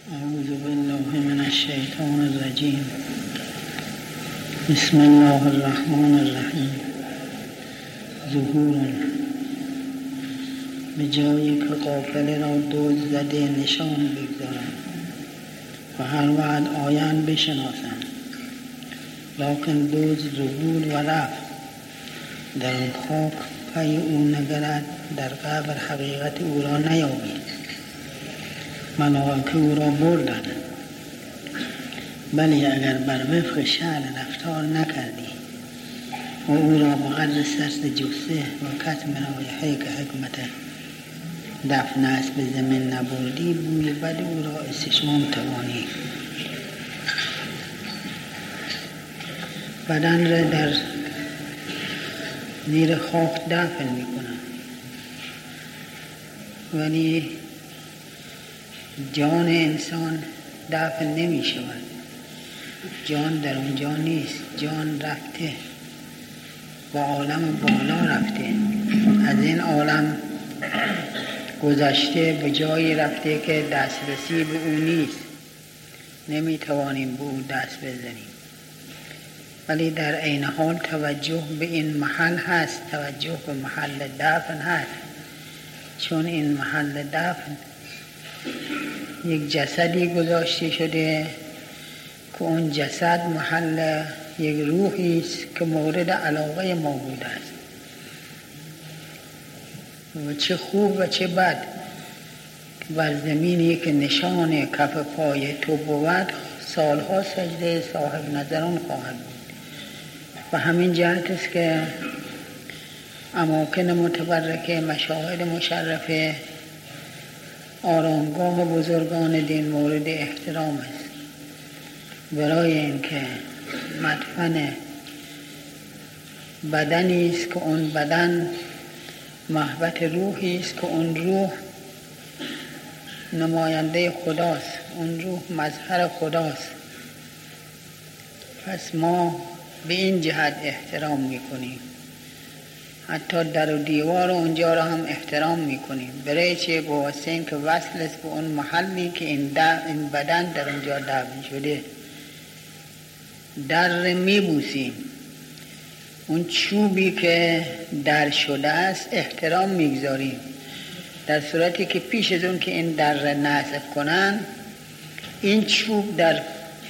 اعوذ بالله من الشیطان الرجیم. بسم الله الرحمن الرحیم. ظهور، به جایی که قافله را دزد زده نشان بگذارند و هر وقت آیند بشناسند، لکن دزد ظهور و رفت، در آن خاک پی او نگرد، در قبر حقیقت او را نیابید. ملائکه او را بردند، بلی اگر بر وفق شأن رفتار نکردی و او را به قدر سرد جثه و کتم رایحه که حکمت دفن است به زمین نبردی، بوی بد او را استشمام توانی. بدن را در زیر خاک دفن میکنند، ولی جان انسان دفن نمی شود. جان در اونجا نیست، جان رفته و عالم بالا رفته، از این عالم گذشته به جایی رفته که دسترسی به او نیست، نمی توانیم به او دست بزنیم. ولی در عین حال توجه به این محل هست، توجه به محل دفن هست، چون این محل دفن یک جسدی گذاشته شده که اون جسد محل یک روحی است که مورد علاقه ما بوده است و چه خوب و چه بد که بر زمینی که نشان کف پای تو بود سالها سجده صاحب نظران خواهد بود. و همین جهت است که اماکن متبرکه، مشاهد مشرفه، آرامگاه بزرگان دین مورد احترام است، برای اینکه مدفن بدنی است که اون بدن محبت روحی است که اون روح نماینده خداست، اون روح مظهر خداست. پس ما به این جهت احترام میکنیم، حتی در و دیوار اونجا را هم احترام میکنیم، برای چه؟ به واسه این که وصل است به اون محلی که این بدن در اونجا دفن شده. در میبوسیم، اون چوبی که در شده است احترام میگذاریم، در صورتی که پیش از اون که این در نصب کنن این چوب در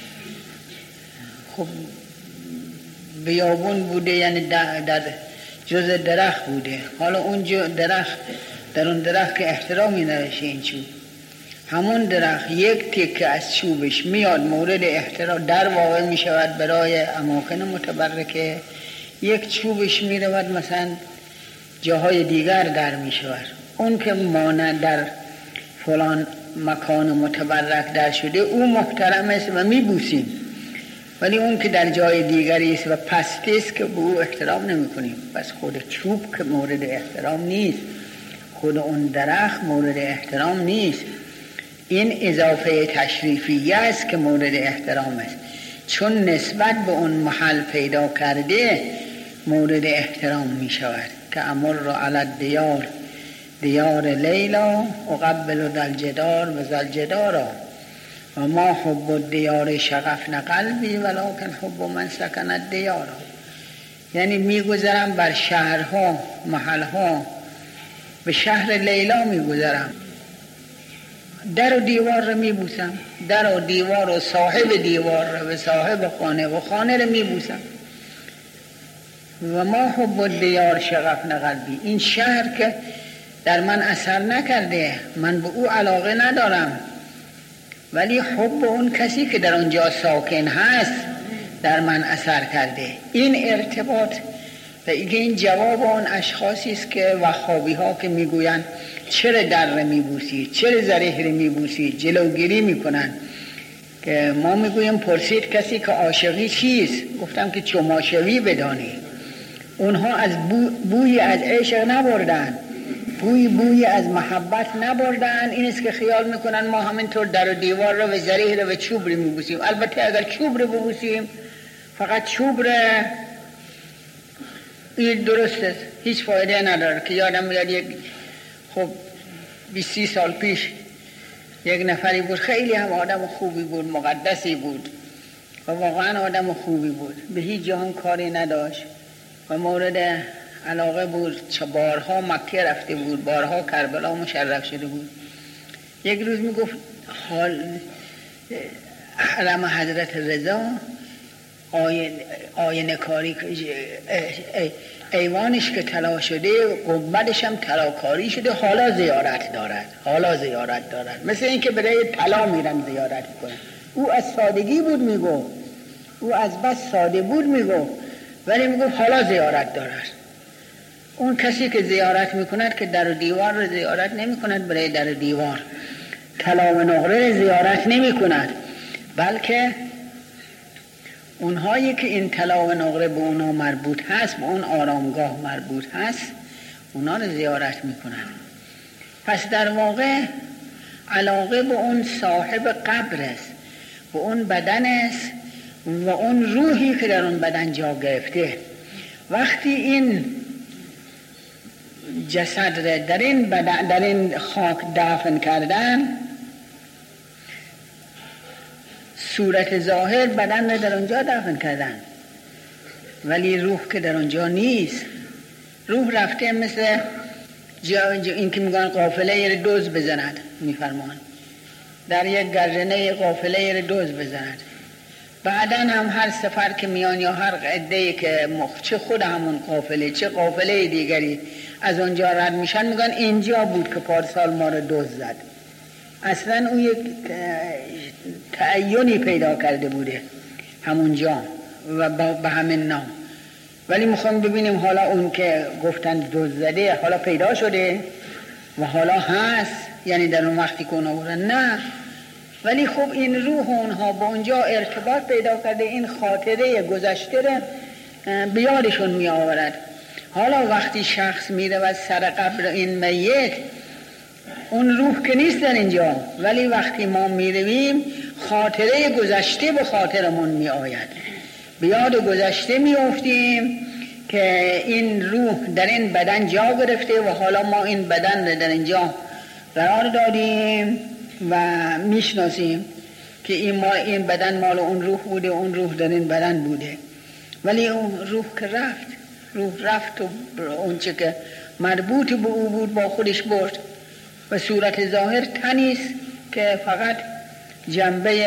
خب بیابون بوده، یعنی در جز درخت بوده. حالا اون درخت، در اون درخت که احترامی نرشه این چوب، همون درخت یک تکه از چوبش میاد مورد احترام، در واقع می شود برای اماکن متبرکه، یک چوبش می رود مثلا جاهای دیگر در می شود. اون که مانند در فلان مکان متبرک در شده او محترم است و می بوسیم، ولی اون که در جای دیگری است و پستی است که به او احترام نمی کنیم. پس خود چوب که مورد احترام نیست، خود اون درخت مورد احترام نیست، این اضافه تشریفیه است که مورد احترام است، چون نسبت به اون محل پیدا کرده مورد احترام می شود. که امر علی دیار لیلا اقبل ذل جدار و ذل جدارا و ما حب الدیار شغفن قلبی ولکن حب من سکن الدیار. یعنی میگذرم بر شهرها، محلها، به شهر لیلا میگذرم، در و دیوار رو میبوسم، در و دیوار و صاحب دیوار رو و صاحب خانه و خانه رو میبوسم. و ما حب الدیار شغفن قلبی، این شهر که در من اثر نکرده، من به او علاقه ندارم، ولی حب اون کسی که در اونجا ساکن هست در من اثر کرده. این ارتباط و این جواب اون اشخاصی است که وهابی ها که میگویند چرا در میبوسی، چرا ذریح میبوسی، جلوگیری میکنن. که ما میگویم پرسید کسی که عاشقی چیست؟ گفتم که چماشوی بدانی. اونها از بوی از عشق نبردن، بوی از محبت نبردن. این است که خیال میکنن ما همینطور در و دیوار رو و ذریح رو و چوب رو میبوسیم. البته اگر چوب رو ببوسیم، فقط چوب رو، این درست است، هیچ فایده نداره. که یادم میاد یک 20 سال پیش یک نفری بود خیلی هم آدم خوبی بود، مقدسی بود و واقعا آدم خوبی بود، به هیچ جهان کاری نداشت و مورد علاقه بود. چه بارها مکه رفته بود، بارها کربلا مشرف شده بود. یک روز میگفت حرم حضرت رضا آینه کاری، ایوانش که طلا شده، گنبدش هم طلا کاری شده، حالا زیارت دارد. مثل این که برای طلا میرن زیارت کنن. او از سادگی بود میگو، او از بس ساده بود میگو، ولی میگو حالا زیارت دارد. اون کسی که زیارت میکند که در دیوار رو زیارت نمیکند، برای در دیوار طلا و نقره زیارت نمیکند، بلکه اونهایی که این طلا و نقره به اونا مربوط هست، به اون آرامگاه مربوط هست، اونا رو زیارت میکنن. پس در واقع علاقه به اون صاحب قبر است، به اون بدن است و اون روحی که در اون بدن جا گرفته. وقتی این جسد را در این خاک دفن کردن، صورت ظاهر بدن را در اونجا دفن کردن، ولی روح که در اونجا نیست. روح رفته مثل این که میگن قافله دوز بزند، میفرمان در یک گردنه قافله دوز بزند. بعداً هم هر سفر که میان یا هر عده‌ای که چه خود همون قافله چه قافله دیگری از اونجا رد میشن، میگن اینجا بود که پارسال ما رو دوز زد. اصلا اون یک تعینی پیدا کرده بوده همونجا و به همین نام. ولی میخوام ببینیم حالا اون که گفتن دوز زده حالا پیدا شده و حالا هست، یعنی در اون وقتی که اونا بودن نه، ولی خب این روح اونها با اونجا ارتباط پیدا کرده، این خاطره گذشته رو بیادشون می آورد. حالا وقتی شخص میره و سر قبر این میت، اون روح که نیست در اینجا، ولی وقتی ما میرویم خاطره گذشته به خاطرمون می آید، بیاد گذشته می افتیم که این روح در این بدن جا گرفته و حالا ما این بدن رو در اینجا قرار دادیم و میشناسیم که این بدن مال اون روح بوده، اون روح در این بدن بوده. ولی اون روح که رفت و اون چه که مربوط به او بود با خودش برد و صورت ظاهر تنیست که فقط جنبه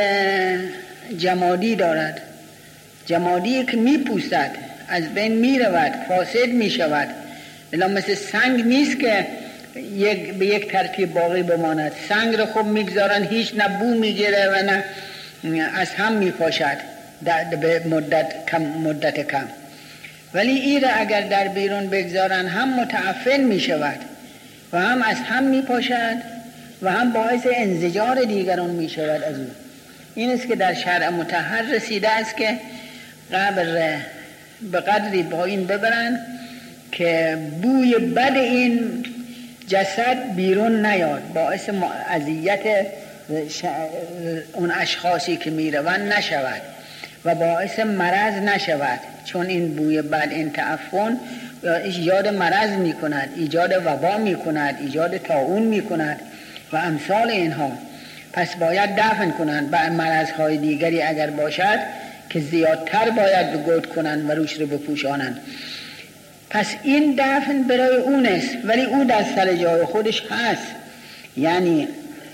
جمادی دارد، جمادی که میپوستد، از بین میرود، فاسد میشود. الا مثل سنگ نیست که به یک ترتیب باقی بماند. سنگ رو خب میگذارن، هیچ نه بو میگیره و نه از هم میپاشد به مدت کم. ولی این را اگر در بیرون بگذارن هم متعفن میشود و هم از هم میپاشد و هم باعث انزجار دیگران میشود از او. این است که در شرع مطهر رسیده است که قبر به قدری با این ببرن که بوی بد این جسد بیرون نیاد، باعث اذیت اون اشخاصی که میروند نشود و باعث مرض نشود، چون این بوی بد، این تعفن ایجاد مرض میکند، ایجاد وبا میکند، ایجاد طاعون میکند و امثال اینها. پس باید دفن کنند. بعد مرضهای دیگری اگر باشد که زیادتر باید بگود کنند و روش رو بپوشانند. پس این دفن برای اون است، ولی او در سر جای خودش هست، یعنی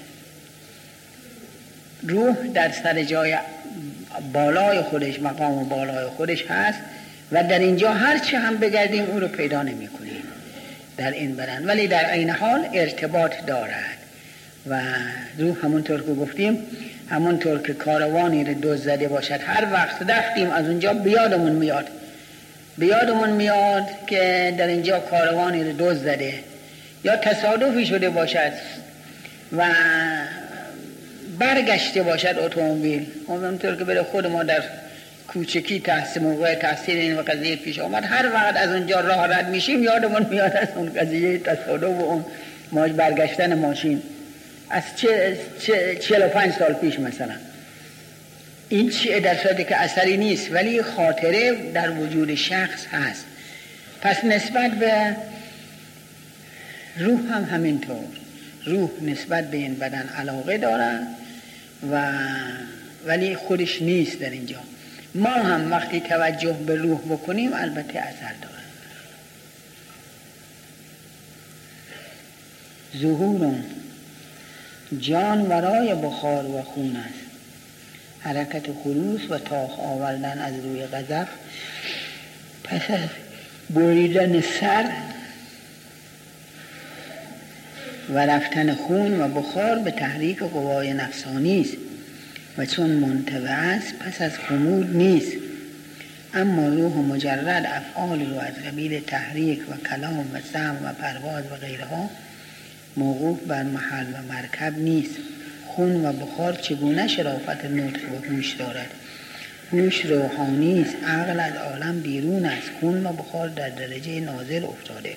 روح در سر جای بالای خودش، مقام بالای خودش هست و در اینجا هرچی هم بگردیم او رو پیدا نمی کنیم در این بدن، ولی در این حال ارتباط دارد. و روح همونطور که گفتیم، همونطور که کاروانی رو دوز زده باشد، هر وقت رفتیم از اونجا بیادمون میاد که در اینجا کاروانی رو دوز زده، یا تصادفی شده باشد و برگشته باشد اتومبیل. همونطور که برای خود ما در کوچکی موقع تحصیل این و قضیه پیش آمد، هر وقت از اونجا راه رد میشیم یادمون میاد از اون قضیه تصادف و اون برگشتن ماشین از 45 سال پیش مثلا. این چیه؟ در صورتی که اثری نیست، ولی خاطره در وجود شخص هست. پس نسبت به روح هم همینطور. روح نسبت به این بدن علاقه دارد ولی خودش نیست در اینجا. ما هم وقتی توجه به روح بکنیم البته اثر دارد. ظهور جان ورای بخار و خون است، حرکت خروس و تاخ آوردن از روی قذف پس از بریدن سر و رفتن خون و بخار به تحریک قوای نفسانی است و چون منطبع است پس از خمود نیست. اما روح مجرد افعال رو از قبیل تحریک و کلام و سمع و پرواز و غیرها موقوف بر محل و مرکب نیست. خون و بخار چگونه شرافت نطق و هوش دارد؟ هوش روحانی است، عقل از عالم بیرون است. خون و بخار در درجه نازل افتاده.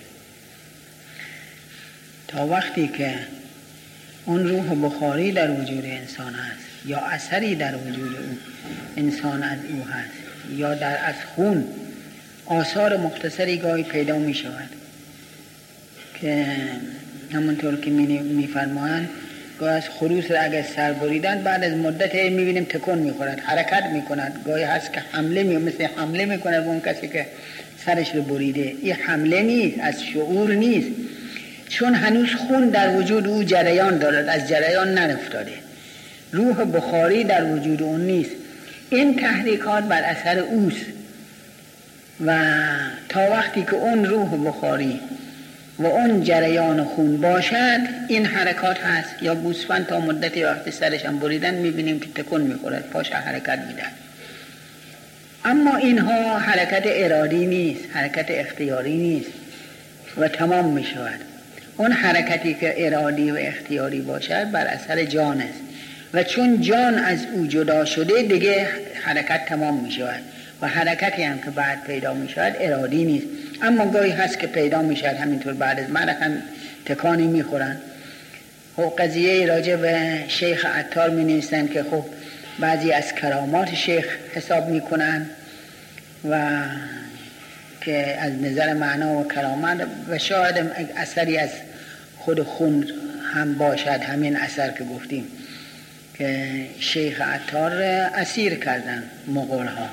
تا وقتی که اون روح بخاری در وجود انسان است یا اثری در وجود او انسان از او هست یا در از خون آثار مختصری گاهی پیدا می شود که همونطور که می فرمایند گاهی از خروس را اگر سر بریدن بعد از مدت می بینیم تکون می خورد، حرکت می کند. گاهی هست که مثل حمله می کند به اون کسی که سرش رو بریده. این حمله نیست، از شعور نیست، چون هنوز خون در وجود او جریان دارد، از جریان نرفتاده. روح بخاری در وجود اون نیست. این تحریکات بر اثر اوست و تا وقتی که اون روح بخاری و اون جریان خون باشد این حرکات هست. یا گوسفند تا مدتی وقتی سرش هم بریدن میبینیم که تکون میخورد، پاش حرکت میدن. اما اینها حرکت ارادی نیست، حرکت اختیاری نیست و تمام میشود. اون حرکتی که ارادی و اختیاری باشد بر اثر جان است و چون جان از او جدا شده دیگه حرکت تمام میشود و حرکتی هم که بعد پیدا میشود ارادی نیست. اما گاهی هست که پیدا میشود همینطور بعد از مرگ هم تکانی میخورن. خب قضیه راجع به شیخ عطار می نویسن که خب بعضی از کرامات شیخ حساب میکنن و که از نظر معنا و کرامت و شاید اثری از خود خون هم باشد. همین اثر که گفتیم که شیخ عطار اسیر کردن مغول ها.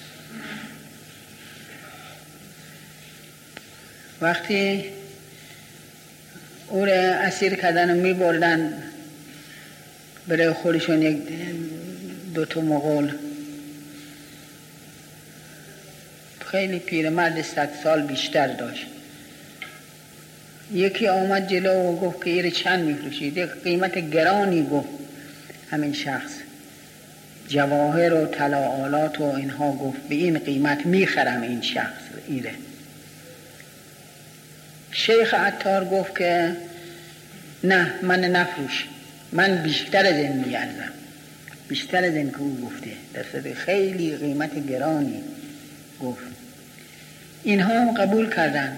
وقتی او را اسیر کردن و می بردن برای خودشون یک دوتا مغول خیلی پیرمرد 100 سال بیشتر داشت. یکی آمد جلو و گفت که ایره چند میفروشید؟ یک قیمت گرانی گفت. همین شخص جواهر و طلا آلات و اینها گفت به این قیمت میخرم این شخص ایره. شیخ عطار گفت که نه من نفروش، من بیشتر از این میارزم، بیشتر از این که او گفته، درصد خیلی قیمت گرانی گفت. اینها هم قبول کردن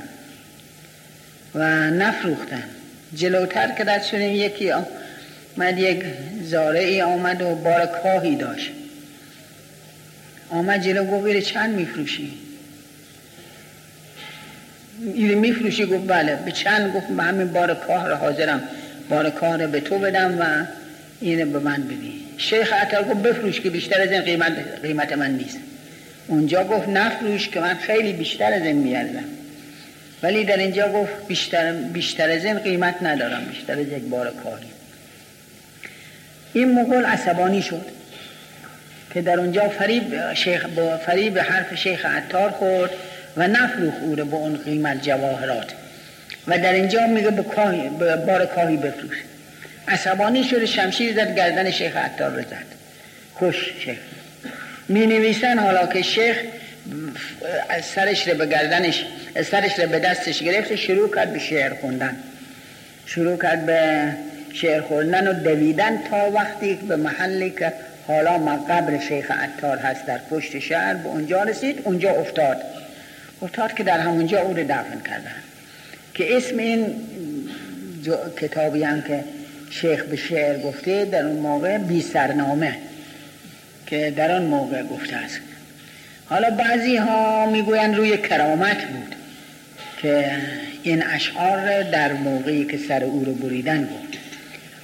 و نفروختن. جلوتر که رد شدیم یکی آمد، یک زارعی آمد و بار کاهی داشت، آمد جلو گفت ایره چند میفروشی؟ ایره میفروشی؟ گفت بله. به چند؟ گفت به همین بار کاه را حاضرم بار کاه را به تو بدم و اینه به من بدی. شیخ عطار گفت بفروش که بیشتر از این قیمت من نیست. اونجا گفت نفروش که من خیلی بیشتر از این میارزم. ولی در اینجا گفت بیشتر از این قیمت ندارم، بیشتر از یک بار کاری. این مغول عصبانی شد که در اونجا فریب حرف شیخ عطار خورد و نفروخت او رو به اون قیمت جواهرات و در اینجا میگه به بار کاهی بفروش. عصبانی شد، شمشیر زد گردن شیخ عطار رو زد، کش شیخ. می نویسن حالا که شیخ سرش رو به گردنش، سرش رو به دستش گرفت، شروع کرد به شعر خوندن، شروع کرد به شعر خوندن و دویدن تا وقتی به محلی که حالا قبر شیخ عطار هست در پشت شهر به اونجا رسید. اونجا افتاد که در همونجا او رو دفن کردن. که اسم این کتابی هم که شیخ به شعر گفته در اون موقع بی سرنامه که در اون موقع گفته است. حالا بعضی ها میگوین روی کرامت بود که این اشعار در موقعی که سر او رو بریدن گفت.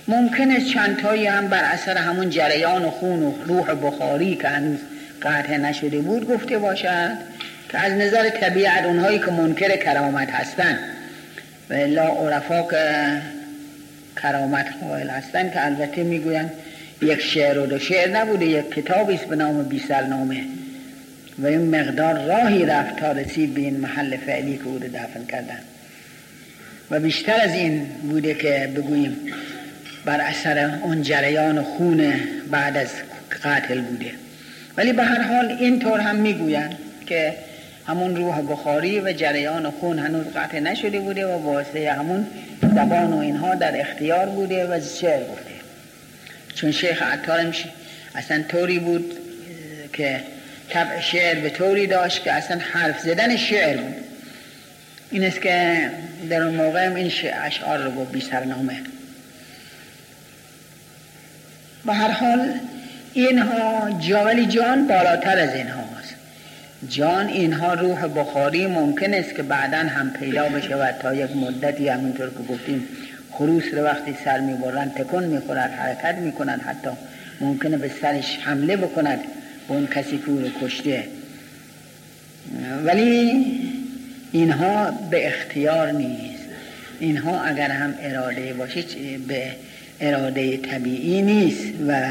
ممکنه چند تایی هم بر اثر همون جریان خون و روح بخاری که هنوز قطع نشده بود گفته باشد که از نظر طبیعت اونهایی که منکر کرامت هستن و الا عرفا که کرامت قائل هستن که البته میگوین یک شعر و دو شعر نبوده، یک کتابی است به نام بی سرنامه و این مقدار راهی رفت تا رسید به این محل فعلی که او رو دفن کردن و بیشتر از این بوده که بگوییم بر اثر اون جریان خون بعد از قتل بوده. ولی به هر حال اینطور هم میگوین که همون روح بخاری و جریان خون هنوز قطع نشده بوده و واسه همون زبان و اینها در اختیار بوده و شعر بوده. چون شیخ عطار اصلا طوری بود که طبع شعر به طوری داشت که اصلا حرف زدن شعر بود. این است که در اون موقع هم این اشعار رو با بی سرنامه. به هر حال اینها ولی جان بالاتر از اینهاست. جان اینها روح بخاری ممکن است که بعداً هم پیدا بشود تا یک مدتی، همینطور که گفتیم خروس رو وقتی سر میبرن تکون میخورد، حرکت میکند، حتی ممکنه به سرش حمله بکند به اون کسی که او رو کشته. ولی اینها به اختیار نیست. اینها اگر هم اراده باشه به اراده طبیعی نیست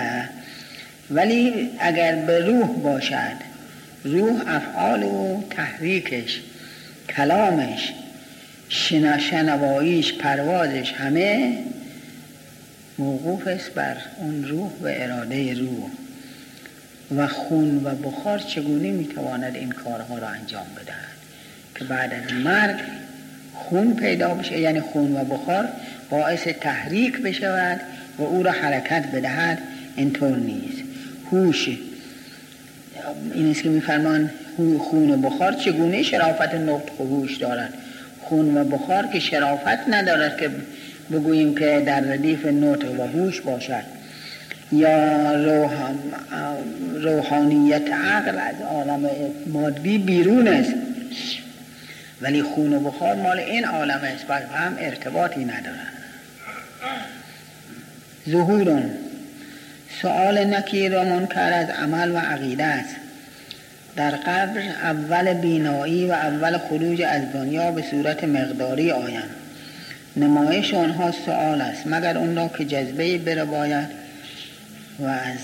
ولی اگر به روح باشد، روح افعال و تحریکش، کلامش، شنواییش، پروازش همه موقوف است بر اون روح و اراده روح. و خون و بخار چگونه میتواند این کارها را انجام بدهد که بعد از مرگ خون پیدا بشه، یعنی خون و بخار باعث تحریک بشود و او را حرکت بدهد؟ اینطور نیست. هوش این است که میفرمان خون و بخار چگونه شرافت نطق و هوش دارد. خون و بخار که شرافت ندارد که بگوییم که در ردیف نطق و هوش باشد، یا روحانیت عقل از عالم مادی بیرون است، ولی خون و بخار مال این عالم است و هم ارتباطی ندارد. ظهورون سؤال نکیر و منکر از عمل و عقیده است. در قبر اول بینایی و اول خروج از دنیا به صورت مقداری آیند. نمایش آنها سؤال است مگر اون را که جذبه بره باید و از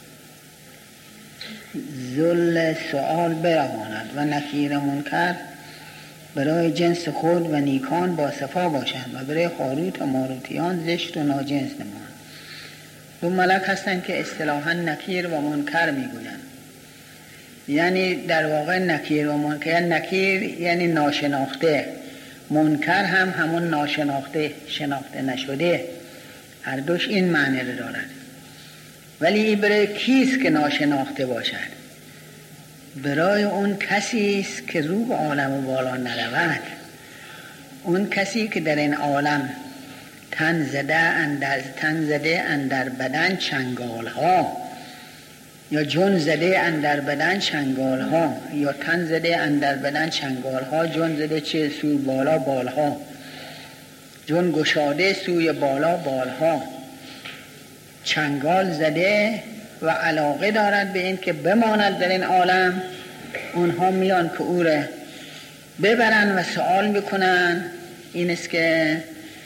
ذل سؤال برهاند و نکیر منکر برای جنس خود و نیکان با صفا باشند و برای خاروت و ماروتیان زشت و ناجنس نماند. دو ملک هستند که اصطلاحاً نکیر و منکر میگویند. یعنی در واقع نکیر و منکر، نکیر یعنی ناشناخته، منکر هم همون ناشناخته، شناخته نشده، هر دوش این معنی رو دارد. ولی این برای کیست که ناشناخته باشد؟ برای اون کسی است که رو به عالم بالا نرود، اون کسی که در این عالم تن زده اندر بدن چنگال ها، یا جن زده اندر بدن چنگال ها، یا تن زده اندر بدن چنگال ها، جن زده چه سوی بالا بال ها، جن گشاده سوی بالا بال ها، چنگال زده و علاقه دارد به این که بماند در این عالم. اونها میان که او را ببرن و سوال میکنن. این است که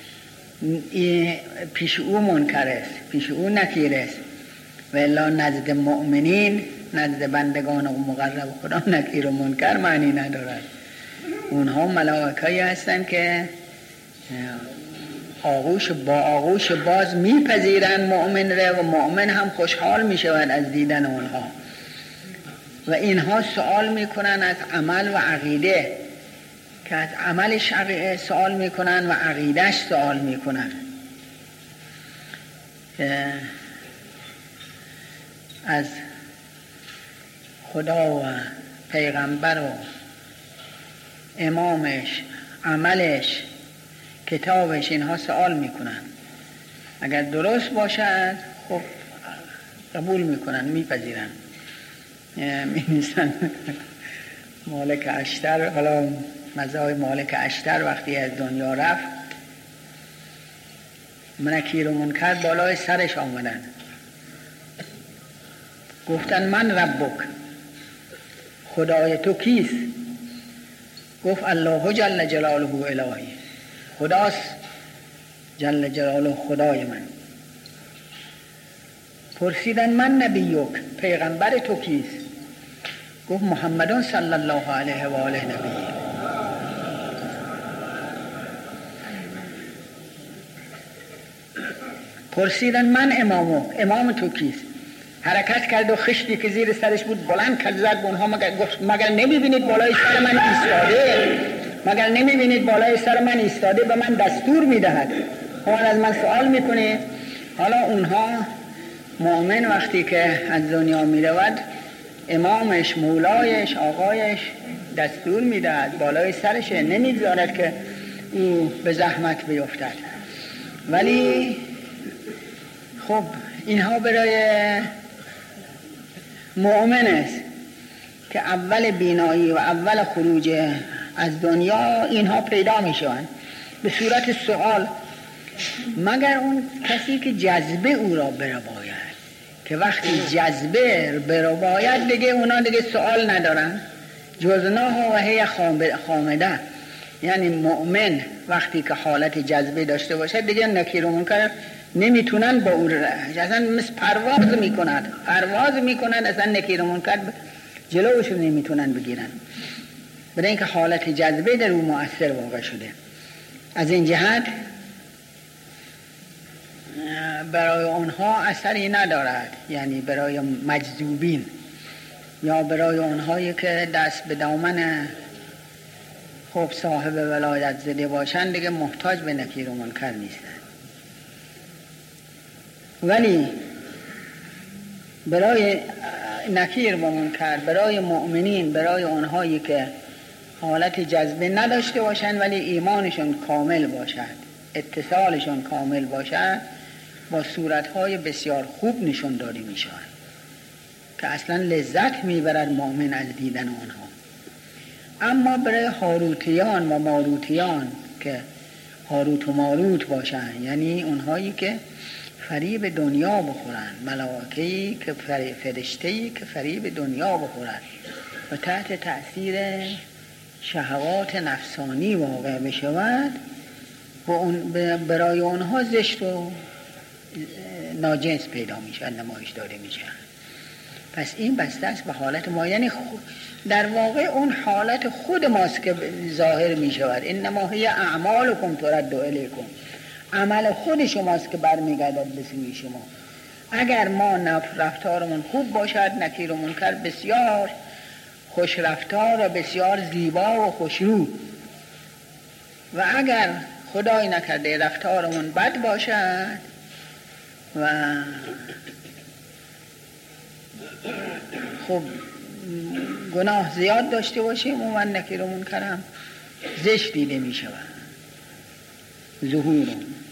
پیش او منکر است، پیش او نکیر است، و الا نزد مؤمنین، نزد بندگان و مقرب خدا نکیر و منکر معنی ندارد. اونها ملائکه‌ای هستند که آغوش باز میپذیرن مؤمن را و مؤمن هم خوشحال میشود از دیدن اونها. و اینها سوال میکنن از عمل و عقیده، که از عملش سوال میکنن و عقیدهش سوال میکنن، از خدا و پیغمبر و امامش، عملش، کتابش، اینها سوال میکنن. اگر درست باشد خب قبول میکنن، میپذیرن. می‌نویسن مالک اشتر، حالا مزای مالک اشتر وقتی از دنیا رفت نکیر و منکر بالای سرش آمدن، گفتن من ربک، خدای تو کیست؟ گفت الله جل جلاله الهی، خداست جل جلاله خدای من. پرسیدن من نبیک، پیغمبر تو کیست؟ گفت محمد صلی الله علیه و آله نبی. پرسیدن من امام تو کیست؟ حرکت کرد و خشتی که زیر سرش بود بلند کرد زد به اونها، مگر نمیبینید بالای سر من ایستاده؟ مگر نمیبینید بالای سر من ایستاده به من دستور میدهد؟ حالا از من سوال میکنید؟ حالا اونها مؤمن وقتی که از دنیا میرود امامش، مولایش، آقایش دستور میدهد، بالای سرشه، نمیگذارد که او به زحمت بیفتد. ولی خب اینها برای مؤمن است که اول بینایی و اول خروج از دنیا اینها پیدا میشوند به صورت سوال، مگر اون کسی که جذبه او را برباید، که وقتی جذبه برباید دیگه اونا دیگه سوال ندارن. جزناها و هی خامده، یعنی مؤمن وقتی که حالت جذبه داشته باشه دیگه نکیر و منکر نمیتونن با او اصلا مثل پرواز میکنن اصلا نکیر و منکر جلوشون نمیتونن بگیرن، برای اینکه حالت جذبه در او مؤثر واقع شده. از این جهت برای اونها اثری ندارد، یعنی برای مجذوبین یا برای اونهایی که دست به دامن خوب صاحب ولایت زده باشند دیگه محتاج به نکیر و منکر نیستند. ولی برای نکیر و منکر، برای مؤمنین، برای اونهایی که حالت جذبه نداشته باشند ولی ایمانشون کامل باشد، اتصالشون کامل باشد، با صورتهای بسیار خوب نشون داده میشن که اصلا لذت میبرد مؤمن از دیدن اونها. اما برای هاروتیان و ماروتیان که هاروت و ماروت باشن، یعنی اونهایی که فریب دنیا بخورن، ملائکه‌ای که فرشته‌ای که فریب دنیا بخورن و تحت تأثیر شهوات نفسانی واقع بشود، برای اونها زشت و ناجنس پیدا میشه، نمایش داده میشه. پس این بسته است به حالت ما، یعنی در واقع اون حالت خود ماست که ظاهر میشود. انما هی اعمالکم ترد الیکم، عمل خود شماست که برمیگردد به سوی شما. اگر ما رفتارمون خوب باشد نکیر و منکر بسیار خوش رفتار و بسیار زیبا و خوشرو، و اگر خدای نکرده رفتارمون بد باشد و خب گناه زیاد داشته باشیم و من نکیر و منکر هم زشت دیده می شود ظهورم.